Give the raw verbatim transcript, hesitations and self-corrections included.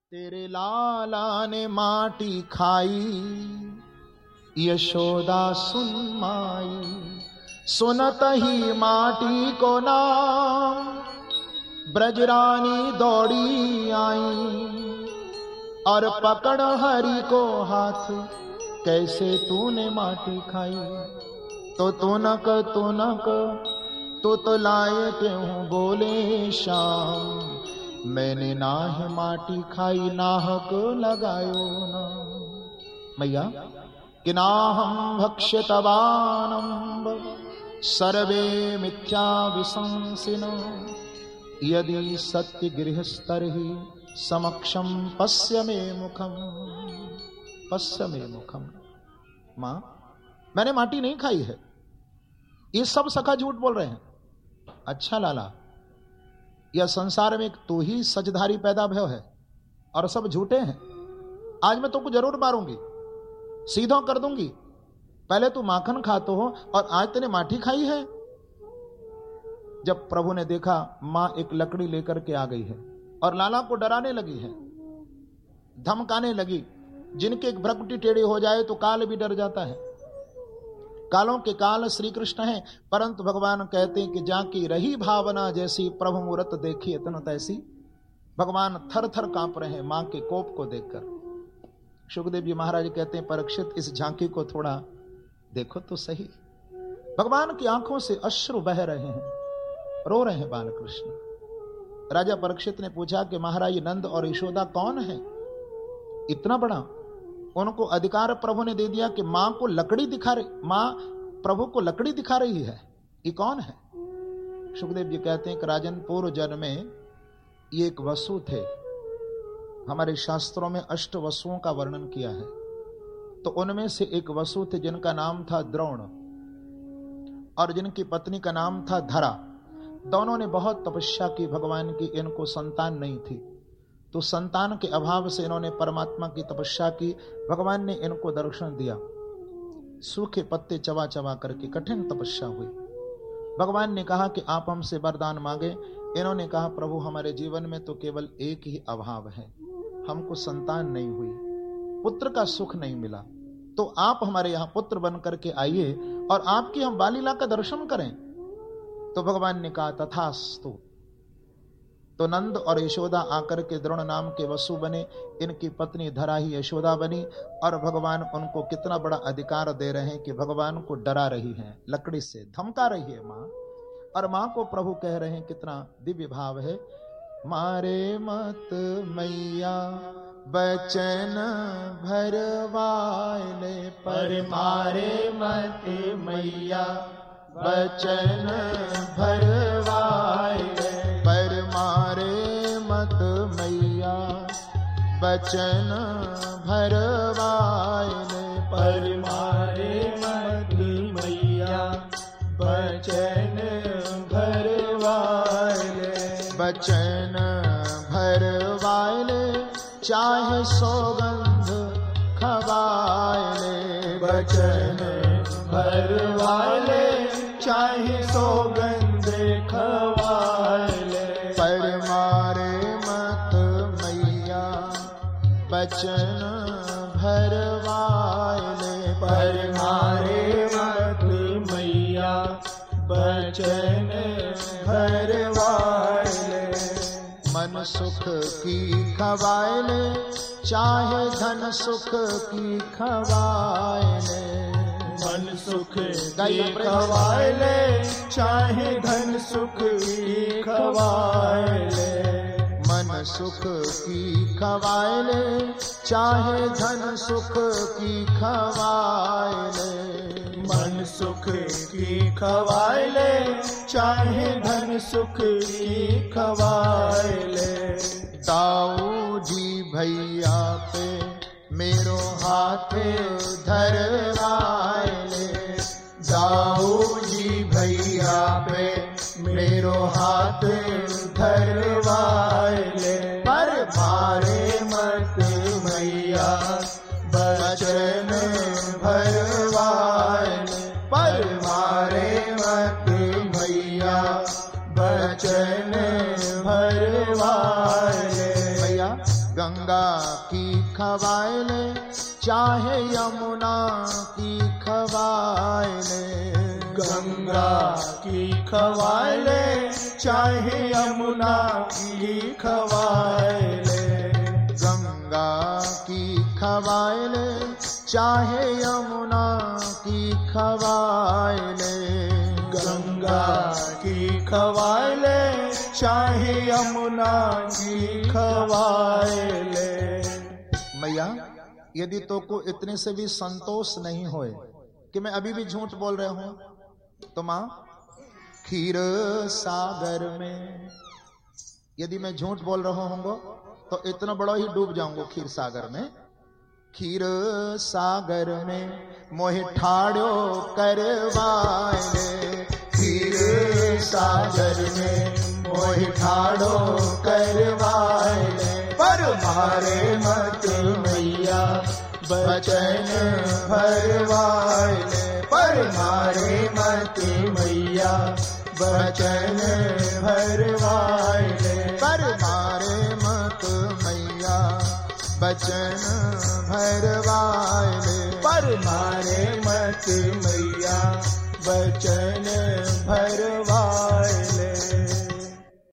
तेरे लाला ने माटी खाई, यशोदा सुन माई, सुनत ही माटी को नाम, ब्रजरानी दौड़ी आई, और पकड़ हरि को हाथ, कैसे तूने माटी खाई। तो तू न क तू न क तू तो लाए क्यों बोले श्याम, मैंने नाह माटी खाई नाहक लगायो ना। मैया कि नाहं भक्ष्यतवानम्ब सर्वे मिथ्या विशंसिनो, यदि सत्य गृहस्तर्हि समक्षम पश्य मे मुखम, पश्य मे मुखम। मां मैंने माटी नहीं खाई है, ये सब सखा झूठ बोल रहे हैं। अच्छा लाला, यह संसार में तू ही सजधारी पैदा भयो है और सब झूठे हैं। आज मैं तुमको जरूर मारूंगी, सीधो कर दूंगी। पहले तू माखन खातो हो और आज तूने माटी खाई है। जब प्रभु ने देखा मां एक लकड़ी लेकर के आ गई है और लाला को डराने लगी है, धमकाने लगी। जिनके एक भ्रकुटी टेढ़ी हो जाए तो काल भी डर जाता है। कालों के काल श्री कृष्ण है, परंतु भगवान कहते हैं कि जाकी रही भावना जैसी, प्रभु मूरत देखी इतना तैसी। भगवान थर थर कांप रहे हैं मां के कोप को देखकर। सुखदेव जी महाराज कहते हैं, परीक्षित इस झांकी को थोड़ा देखो तो सही। भगवान की आंखों से अश्रु बह रहे हैं, रो रहे हैं बालकृष्ण। राजा परीक्षित ने पूछा कि महाराज नंद और यशोदा कौन है इतना बड़ा? उनको अधिकार प्रभु ने दे दिया कि मां को लकड़ी दिखा रही, मां प्रभु को लकड़ी दिखा रही है, ये कौन है? सुखदेव जी कहते हैं कि राजन पूर्व जन्म में ये एक वसु थे। हमारे शास्त्रों में अष्ट वसुओं का वर्णन किया है, तो उनमें से एक वसु थे जिनका नाम था द्रोण और जिनकी पत्नी का नाम था धरा। दोनों ने बहुत तपस्या की भगवान की, इनको संतान नहीं थी, तो संतान के अभाव से इन्होंने परमात्मा की तपस्या की। भगवान ने इनको दर्शन दिया, सूखे पत्ते चबा चबा करके कठिन तपस्या हुई। भगवान ने कहा कि आप हमसे वरदान मांगे। इन्होंने कहा प्रभु हमारे जीवन में तो केवल एक ही अभाव है, हमको संतान नहीं हुई, पुत्र का सुख नहीं मिला, तो आप हमारे यहाँ पुत्र बन करके आइए और आपकी हम बालीला का दर्शन करें। तो भगवान ने कहा तथास्तु। तो नंद और यशोदा आकर के द्रोण नाम के वसु बने, इनकी पत्नी धरा ही यशोदा बनी, और भगवान उनको कितना बड़ा अधिकार दे रहे हैं कि भगवान को डरा रही हैं, लकड़ी से धमका रही है मां, और मां को प्रभु कह रहे हैं, कितना दिव्य भाव है। मारे मत मैया बचन भरवाले, पर मारे मत मैया बचन भरवाले, पर मारे मत मैया बचन भरवाले, पर मारे मत मैया बचन भरवाले, बचन भरवाले चाहे सौगंध खवाले, बचन भरवाले चाहे सौगंध खवाले, पर मारे मत मैया बचन भरवाले, पर मारे मत मैया बचन भरवाले। मन सुख की खवाले चाहे धन सुख की खवाले, मन सुख की खवाले चाहे धन सुख की खवाले, मन सुख की खवाले चाहे धन सुख की खवाले, मन सुख की खवाले चाहे धन सुख की खवाले। ताऊ जी भैया पे मेरो हाथ धरवाले, दाऊ जी भैया पे मेरो हाथ धरवाले, पर मारे मत मैया बचन भरवाले, पर मारे मत मैया बचन भरवाले। भैया गंगा की खवाए ले चाहे यमुना की खवाए ले, गंगा की खवाए ले चाहे यमुना की खवाए ले, गंगा की खवाए ले चाहे यमुना की खवाए ले, गंगा की खवाए ले चाहे यमुना की खवाए ले। मैया यदि तो को इतने से भी संतोष नहीं होए कि मैं अभी भी झूठ बोल रहा हूं, तो मां खीर सागर में यदि मैं झूठ बोल रहा हूंगा तो इतना बड़ा ही डूब जाऊंगा खीर सागर में। खीर सागर में मोहि ठाड़ो करवाए ले, खीर सागर में मोहि ठाड़ो करवाए ले, पर मारे मत मैया बचन भरवाए ले, पर मारे मत मैया बचन भरवाए ले, पर मारे मत मैया बचन भरवाए ले, पर मारे मत मैया बचन भरवाए ले।